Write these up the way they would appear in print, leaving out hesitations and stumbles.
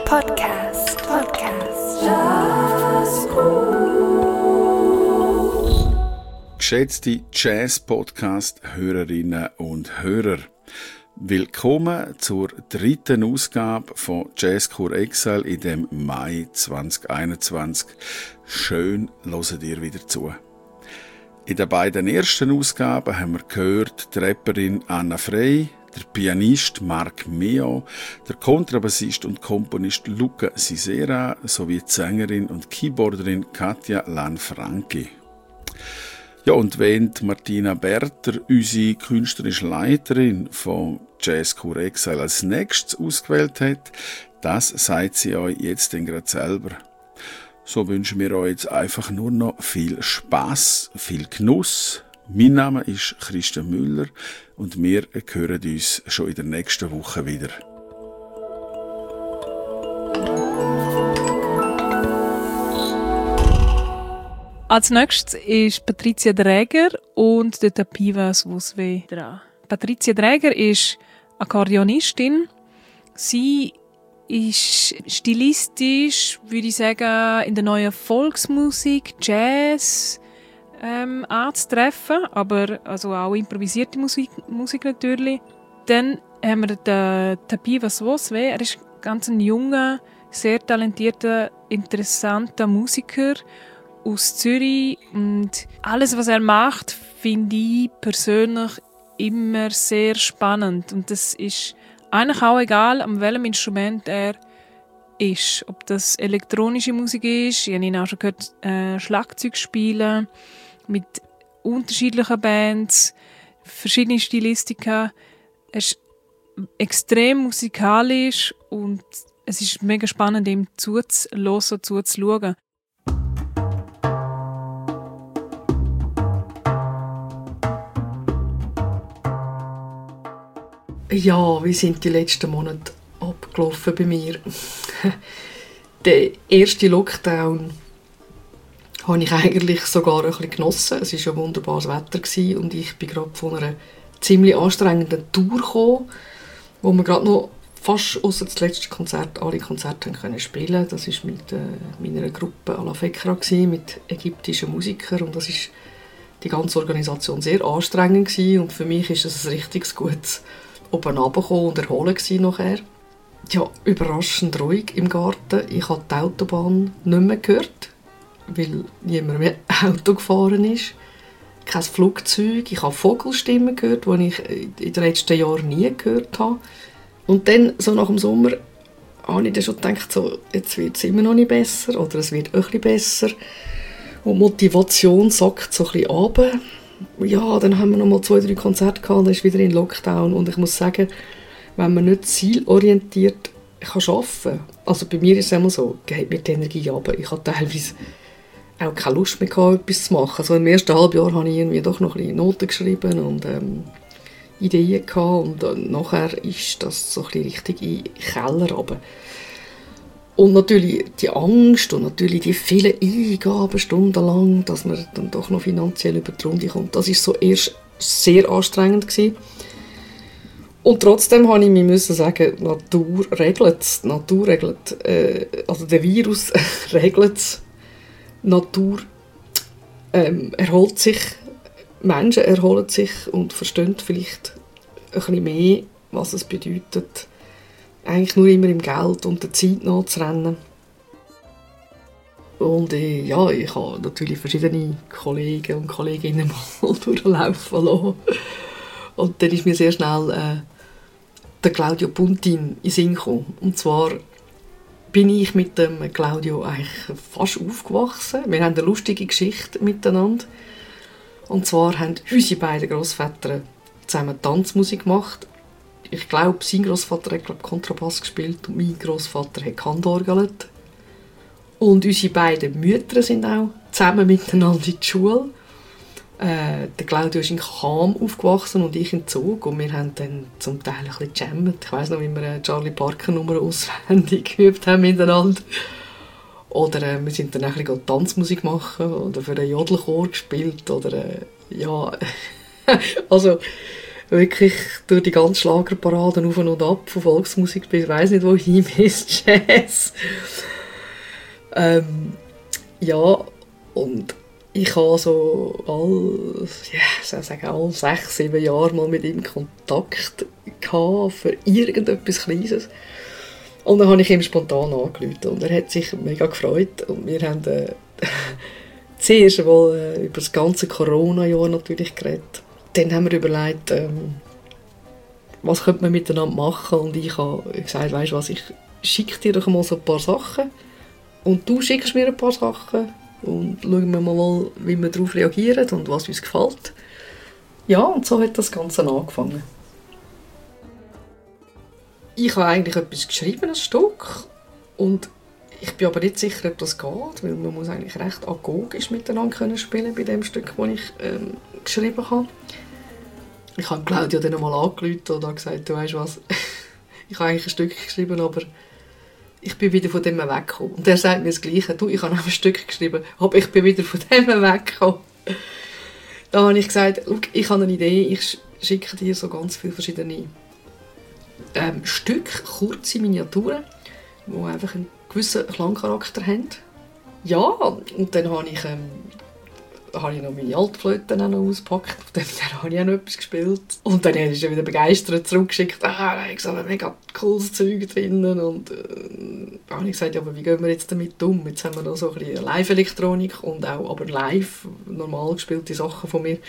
Podcast. Geschätzte Jazz-Podcast-Hörerinnen und Hörer, willkommen zur 3. Ausgabe von Jazzkur Exile in dem Mai 2021. Schön hört ihr wieder zu. In den beiden ersten Ausgaben haben wir gehört die Rapperin Anna Frey, der Pianist Mark Meo, der Kontrabassist und Komponist Luca Sisera sowie die Sängerin und Keyboarderin Katja Lanfranchi. Ja, und wenn Martina Berter, unsere künstlerische Leiterin von Jazzkur Exile, als nächstes ausgewählt hat, das sagt sie euch jetzt gerade selber. So wünschen wir euch jetzt einfach nur noch viel Spass, viel Genuss. Mein Name ist Christian Müller und wir hören uns schon in der nächsten Woche wieder. Als nächstes ist Patricia Dräger und der Tapiva Swuswe dran. Patricia Dräger ist Akkordeonistin. Sie ist stilistisch, würde ich sagen, in der neuen Volksmusik, Jazz anzutreffen, aber also auch improvisierte Musik natürlich. Dann haben wir den Tapiva Swuswe. Er ist ganz ein junger, sehr talentierter, interessanter Musiker aus Zürich, und alles, was er macht, finde ich persönlich immer sehr spannend, und das ist eigentlich auch egal, an welchem Instrument er ist. Ob das elektronische Musik ist, ich habe ihn auch schon gehört, Schlagzeug spielen, mit unterschiedlichen Bands, verschiedene Stilistika. Er ist extrem musikalisch und es ist mega spannend, ihm zuzuhören, zuzuschauen. Ja, wie sind die letzten Monate abgelaufen bei mir? Der erste Lockdown habe ich eigentlich sogar ein bisschen genossen. Es war ja wunderbares Wetter und ich bin gerade von einer ziemlich anstrengenden Tour gekommen, wo wir gerade noch fast ausser das letzte Konzert alle Konzerte können spielen. Das war mit meiner Gruppe Ala Fekra mit ägyptischen Musikern, und das ist die ganze Organisation sehr anstrengend gewesen, und für mich ist es ein richtig gutes oben runtergekommen und erholen nachher. Ja, überraschend ruhig im Garten. Ich habe die Autobahn nicht mehr gehört, weil niemand mehr Auto gefahren ist. Kein Flugzeug. Ich habe Vogelstimmen gehört, die ich in den letzten Jahren nie gehört habe. Und dann, so nach dem Sommer, habe ich dann schon gedacht, so, jetzt wird es immer noch nicht besser oder es wird ein bisschen besser. Und die Motivation sackt so ein bisschen runter. Ja, dann haben wir noch mal 2-3 Konzerte gehabt, dann ist wieder in Lockdown, und ich muss sagen, wenn man nicht zielorientiert arbeiten kann, also bei mir ist es immer so, geht mir die Energie runter. Ich habe teilweise auch keine Lust mehr gehabt, etwas zu machen. Also im ersten Halbjahr habe ich irgendwie doch noch ein bisschen Noten geschrieben und Ideen gehabt, und nachher ist das so ein bisschen richtig in den Keller runter. Und natürlich die Angst und natürlich die vielen Eingaben stundenlang, dass man dann doch noch finanziell über die Runde kommt. Das war so erst sehr anstrengend gewesen. Und trotzdem habe ich mir müssen sagen, Natur regelt es. Natur regelt, also der Virus regelt es. Natur erholt sich, Menschen erholen sich und verstehen vielleicht ein bisschen mehr, was es bedeutet, eigentlich nur immer im Geld und der Zeit nachzurennen. Und ja, ich habe natürlich verschiedene Kollegen und Kolleginnen mal durchlaufen lassen. Und dann ist mir sehr schnell der Claudio Puntin in den Sinn gekommen. Und zwar bin ich mit dem Claudio eigentlich fast aufgewachsen. Wir haben eine lustige Geschichte miteinander. Und zwar haben unsere beiden Grossväter zusammen Tanzmusik gemacht. Ich glaube, sein Grossvater hat Kontrabass gespielt und mein Grossvater hat Handorgelt. Und unsere beiden Mütter sind auch zusammen miteinander in die Schule. Der Claudio ist in Cham aufgewachsen und ich in Zug. Und wir haben dann zum Teil ein bisschen gejammt. Ich weiss noch, wie wir Charlie Parker Nummer auswendig geübt haben miteinander. Oder wir sind dann ein bisschen Tanzmusik machen oder für einen Jodelchor gespielt. Oder ja, also wirklich durch die ganzen Schlagerparaden auf und ab, von Volksmusik bis weiss nicht wohin, bis Jazz. Ja, und ich habe so alle 6, 7 Jahre mal mit ihm Kontakt gehabt für irgendetwas Kleines. Und dann habe ich ihm spontan angerufen und er hat sich mega gefreut. Und wir haben zuerst einmal über das ganze Corona-Jahr natürlich geredet. Dann haben wir überlegt, was könnte man miteinander machen. Und ich habe gesagt, weisst du was, ich schicke dir doch mal so ein paar Sachen. Und du schickst mir ein paar Sachen. Und schauen wir mal, wie wir darauf reagieren und was uns gefällt. Ja, und so hat das Ganze angefangen. Ich habe eigentlich etwas geschrieben, ein Stück. Und ich bin aber nicht sicher, ob das geht, weil man muss eigentlich recht agogisch miteinander spielen bei dem Stück, das ich geschrieben habe. Ich habe Claudia dann einmal angerufen und gesagt, du weißt was, ich habe eigentlich ein Stück geschrieben, aber ich bin wieder von dem weggekommen. Und er sagt mir das Gleiche, du, ich habe auch ein Stück geschrieben, aber ich bin wieder von dem weggekommen. Da habe ich gesagt, ich habe eine Idee, ich schicke dir so ganz viele verschiedene Stücke, kurze Miniaturen, die einfach einen gewissen Klangcharakter haben. Ja, und dann habe ich noch meine Altflöte ausgepackt, auf der habe ich auch noch etwas gespielt. Und dann ist er wieder begeistert zurückgeschickt, da habe ich gesagt, mega cooles Zeug drinnen. Und dann habe ich gesagt, ja, aber wie gehen wir jetzt damit um? Jetzt haben wir noch so ein bisschen Live-Elektronik und auch aber live normal gespielte Sachen von mir.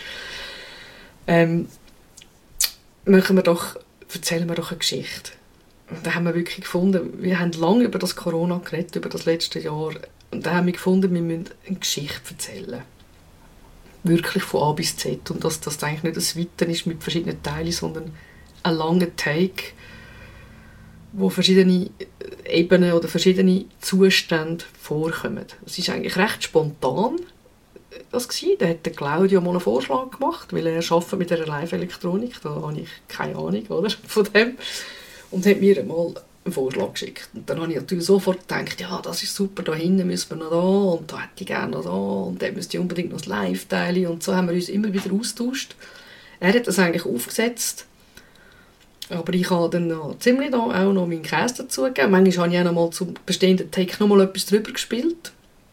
Erzählen wir doch eine Geschichte. Und da haben wir wirklich gefunden, wir haben lange über das Corona geredet, über das letzte Jahr. Und da haben wir gefunden, wir müssen eine Geschichte erzählen. Wirklich von A bis Z. Und dass das eigentlich nicht ein Weiten ist mit verschiedenen Teilen, sondern ein langer Take, wo verschiedene Ebenen oder verschiedene Zustände vorkommen. Es ist eigentlich recht spontan. Das war. Da hat der Claudio mal einen Vorschlag gemacht, weil er arbeitet mit dieser Live-Elektronik. Da habe ich keine Ahnung oder, von dem. Und hat mir mal einen Vorschlag geschickt. Und dann habe ich natürlich sofort gedacht, ja, das ist super, da hinten müssen wir noch da und da hätte ich gerne noch da und dann müsste ich unbedingt noch das Live teilen. Und so haben wir uns immer wieder austauscht. Er hat das eigentlich aufgesetzt. Aber ich habe dann noch ziemlich da auch noch meinen Käse dazugegeben. Manchmal habe ich auch noch mal zum bestehenden Take noch mal etwas drüber gespielt.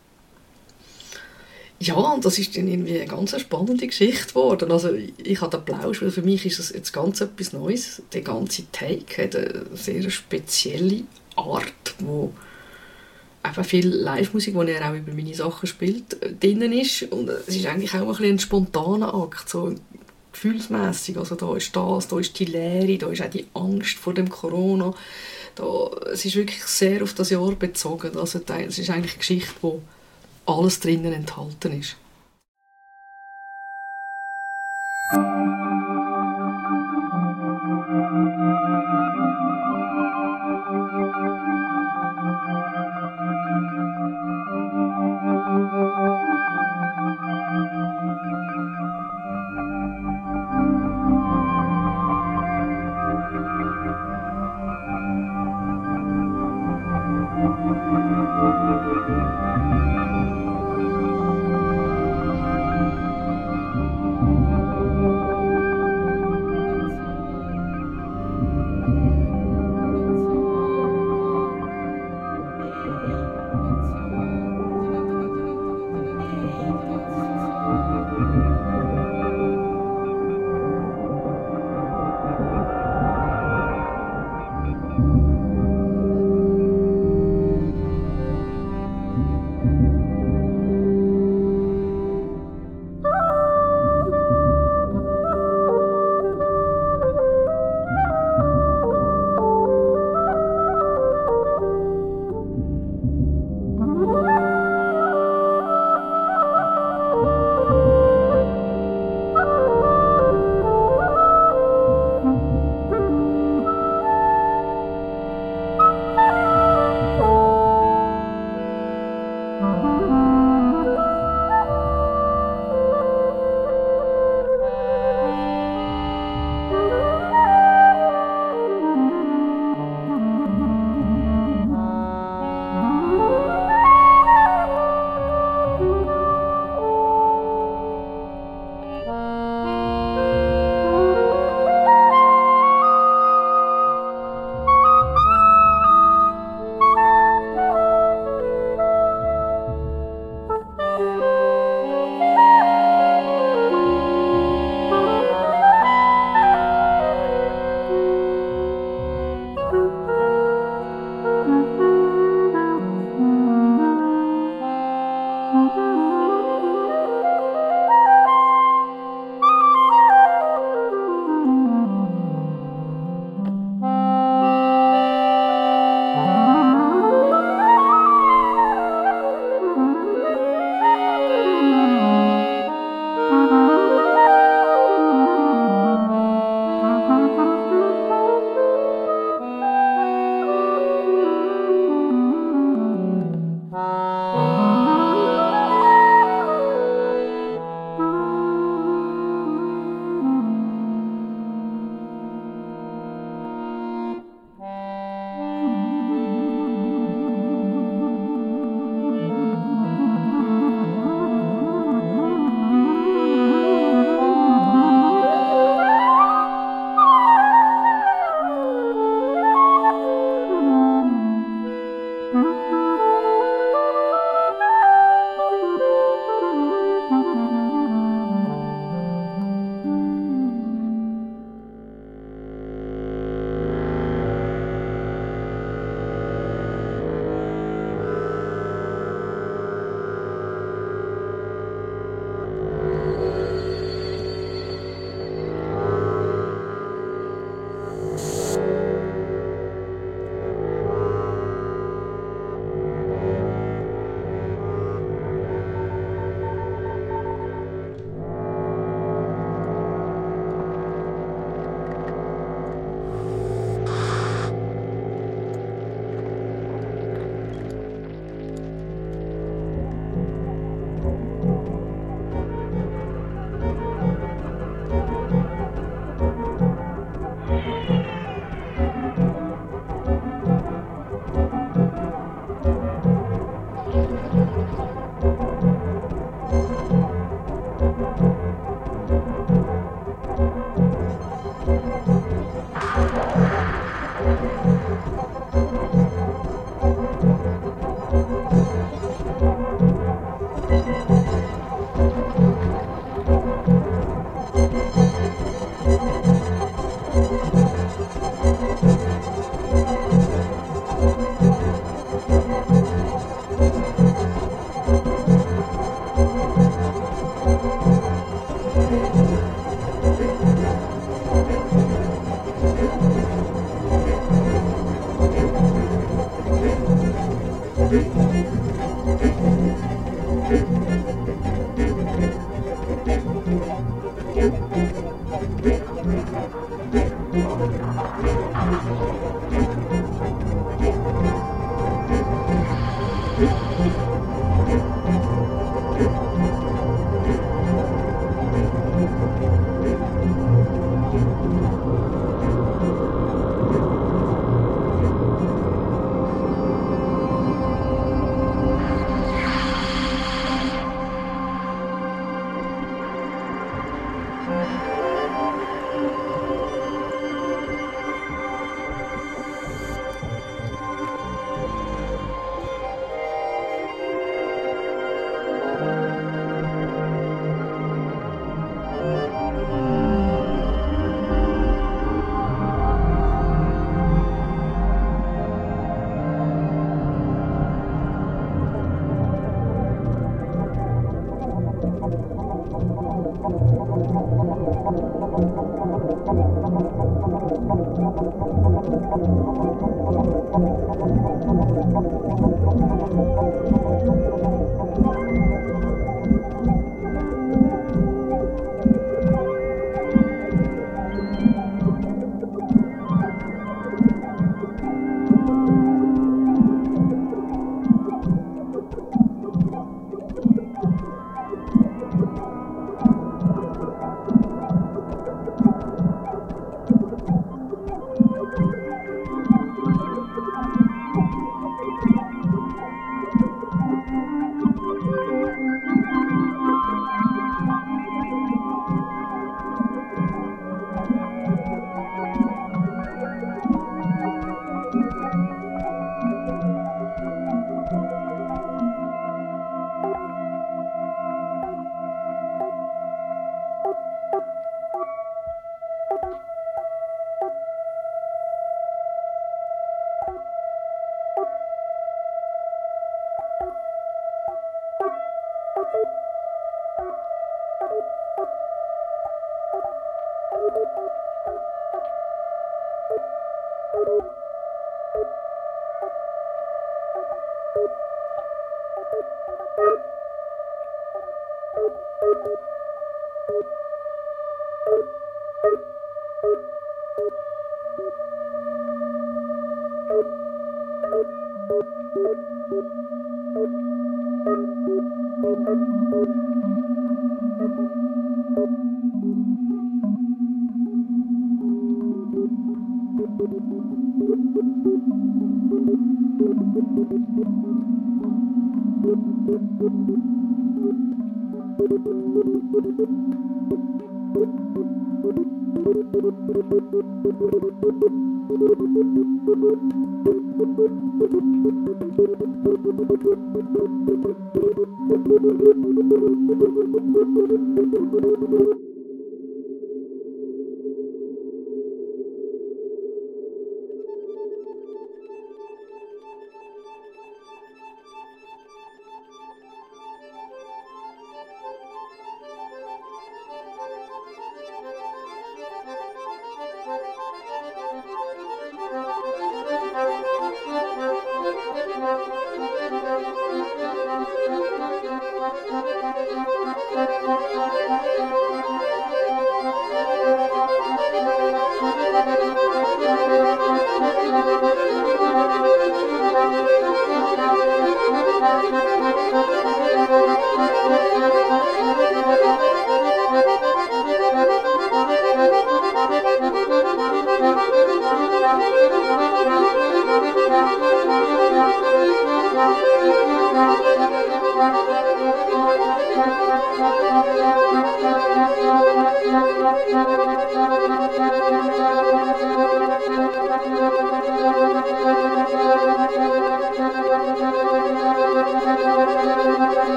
Ja, und das ist dann irgendwie eine ganz spannende Geschichte geworden. Also ich habe Applaus, weil für mich ist das jetzt ganz etwas Neues. Der ganze Take hat eine sehr spezielle Art, wo einfach viel Live-Musik, die er auch über meine Sachen spielt, drin ist. Und es ist eigentlich auch ein bisschen ein spontaner Akt, so gefühlsmässig. Also da ist das, da ist die Leere, da ist auch die Angst vor dem Corona. Es ist wirklich sehr auf das Jahr bezogen. Also es ist eigentlich eine Geschichte, die alles drinnen enthalten ist.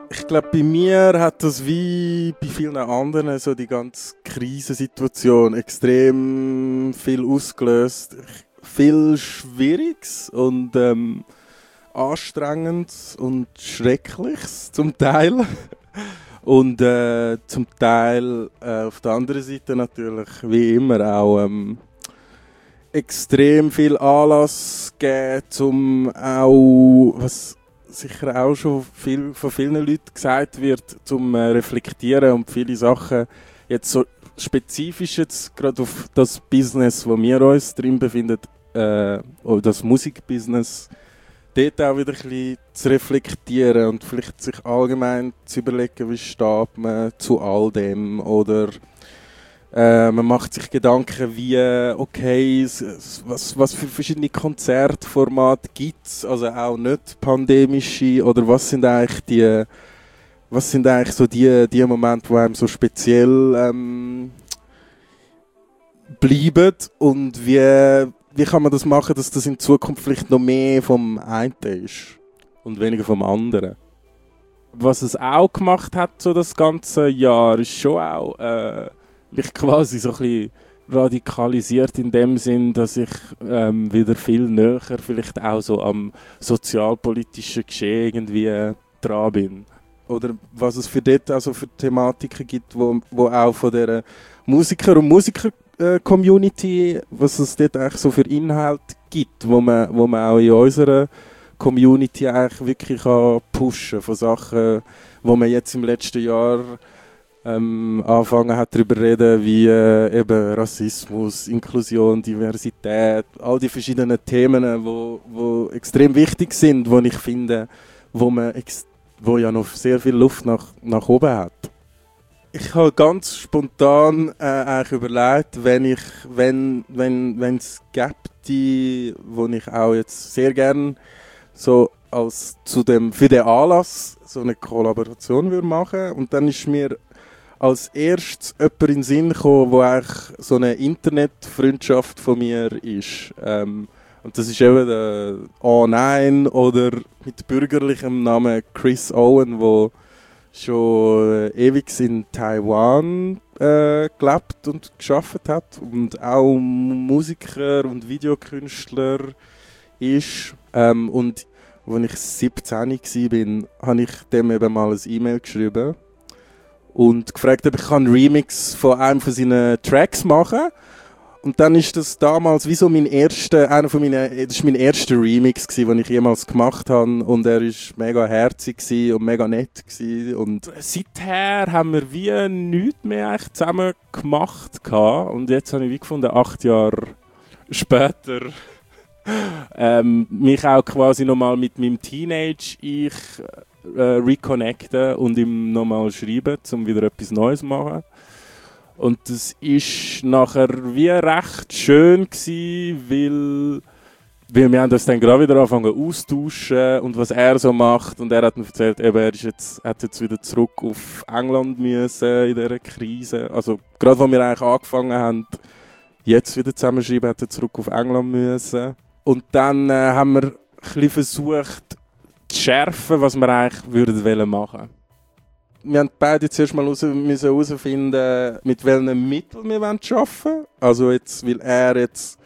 Ich glaube, bei mir hat das wie bei vielen anderen so die ganze Krisensituation extrem viel ausgelöst. Viel Schwieriges und Anstrengendes und Schreckliches zum Teil. Und zum Teil auf der anderen Seite natürlich wie immer auch extrem viel Anlass geben, um auch, was sicher auch schon von vielen Leuten gesagt wird, zum Reflektieren und viele Sachen jetzt so spezifisch jetzt gerade auf das Business, wo wir uns drin befinden, oder das Musikbusiness, dort auch wieder ein bisschen zu reflektieren und vielleicht sich allgemein zu überlegen, wie steht man zu all dem, oder man macht sich Gedanken wie, okay, was für verschiedene Konzertformate gibt es, also auch nicht pandemische, oder was sind eigentlich so die Momente, die einem so speziell bleiben, und wie kann man das machen, dass das in Zukunft vielleicht noch mehr vom einen ist und weniger vom anderen. Was es auch gemacht hat, so das ganze Jahr, ist schon auch mich quasi so ein bisschen radikalisiert in dem Sinn, dass ich wieder viel näher vielleicht auch so am sozialpolitischen Geschehen irgendwie dran bin. Oder was es für dort also für Thematiken gibt, wo auch von der Musiker- und Musiker-Community, was es dort eigentlich so für Inhalte gibt, wo man auch in unserer Community eigentlich wirklich pushen kann von Sachen, wo man jetzt im letzten Jahr angefangen hat darüber zu reden, wie eben Rassismus, Inklusion, Diversität, all die verschiedenen Themen, wo extrem wichtig sind, wo ich finde, wo ja noch sehr viel Luft nach oben hat. Ich habe ganz spontan eigentlich überlegt, wenn es gäbe, wo ich auch jetzt sehr gerne so für den Anlass so eine Kollaboration würde machen, und dann ist mir als erstes jemand in den Sinn gekommen, der eigentlich so eine Internetfreundschaft von mir ist. Und das ist eben der A9 oder mit bürgerlichem Namen Chris Owen, der schon ewig in Taiwan gelebt und gearbeitet hat und auch Musiker und Videokünstler ist. Und als ich 17 war, habe ich dem eben mal ein E-Mail geschrieben und gefragt, ob ich einen Remix von einem von seinen Tracks machen kann. Und dann ist das damals wie so mein erster Remix gewesen, den ich jemals gemacht habe, und er war mega herzig und mega nett gewesen. Und seither haben wir wie nichts mehr eigentlich zusammen gemacht und jetzt habe ich wie gefunden, 8 Jahre später mich auch quasi nochmal mit meinem Teenage-Ich reconnecten und ihm nochmal schreiben, um wieder etwas Neues zu machen. Und das war nachher wie recht schön gewesen, weil wir haben uns dann gerade wieder angefangen austauschen und was er so macht. Und er hat mir erzählt, eben, hat jetzt wieder zurück auf England müssen in dieser Krise. Also gerade als wir eigentlich angefangen haben, jetzt wieder zusammenschreiben, hat er zurück auf England müssen. Und dann haben wir ein bisschen versucht zu schärfen, was wir eigentlich würden machen. Wir haben beide zuerst mal herausfinden, mit welchen Mitteln wir arbeiten wollen. Also jetzt, weil er jetzt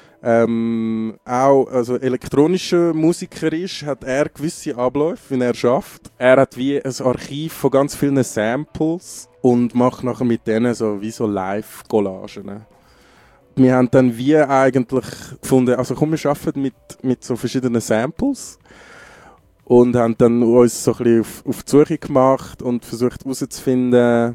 auch elektronischer Musiker ist, hat er gewisse Abläufe, wie er schafft. Er hat wie ein Archiv von ganz vielen Samples und macht nachher mit denen so Live-Collagen. Wir haben dann wie eigentlich gefunden, also komm, wir arbeiten mit so verschiedenen Samples. Und haben dann uns so ein bisschen auf die Suche gemacht und versucht herauszufinden,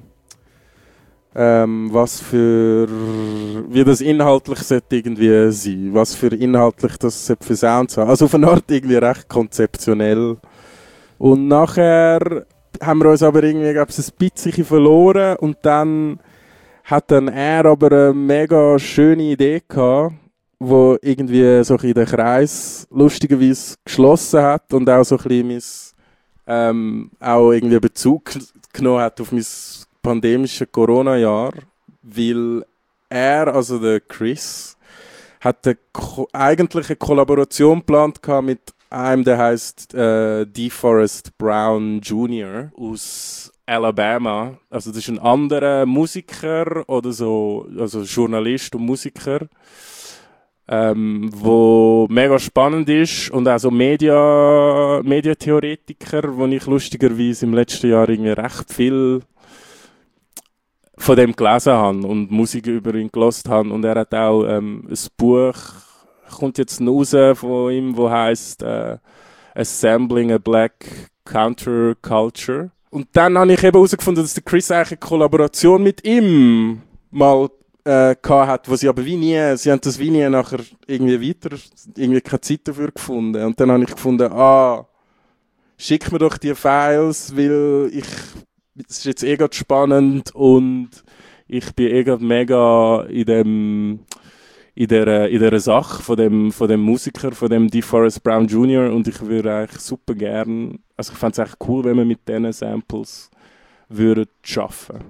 wie das inhaltlich irgendwie sein, was für inhaltlich das für Sounds haben. Also auf eine Art irgendwie recht konzeptionell. Und nachher haben wir uns aber irgendwie, glaube ich, ein bisschen verloren, und dann hat dann er aber eine mega schöne Idee gehabt, wo irgendwie so in den Kreis lustigerweise geschlossen hat und auch so ein bisschen auch irgendwie Bezug genommen hat auf mein pandemisches Corona-Jahr, weil er, also der Chris, hat eigentlich eine Kollaboration geplant mit einem, der heißt DeForest Brown Jr. aus Alabama. Also das ist ein anderer Musiker oder so, also Journalist und Musiker, wo mega spannend ist und auch so Mediatheoretiker, wo ich lustigerweise im letzten Jahr irgendwie recht viel von dem gelesen habe und Musik über ihn gehört habe. Und er hat auch ein Buch, kommt jetzt raus von ihm, wo heisst Assembling a Black Counterculture. Und dann habe ich eben herausgefunden, dass der Chris eigentlich eine Kollaboration mit ihm mal hat, wo sie aber sie haben das wie nie nachher irgendwie keine Zeit dafür gefunden. Und dann habe ich gefunden, schick mir doch die Files, weil es ist jetzt gerade spannend und ich bin gerade mega in dieser Sache von dem Musiker, von dem DeForest Brown Jr. und ich würde eigentlich super gern, also ich fände es echt cool, wenn wir mit diesen Samples würden arbeiten.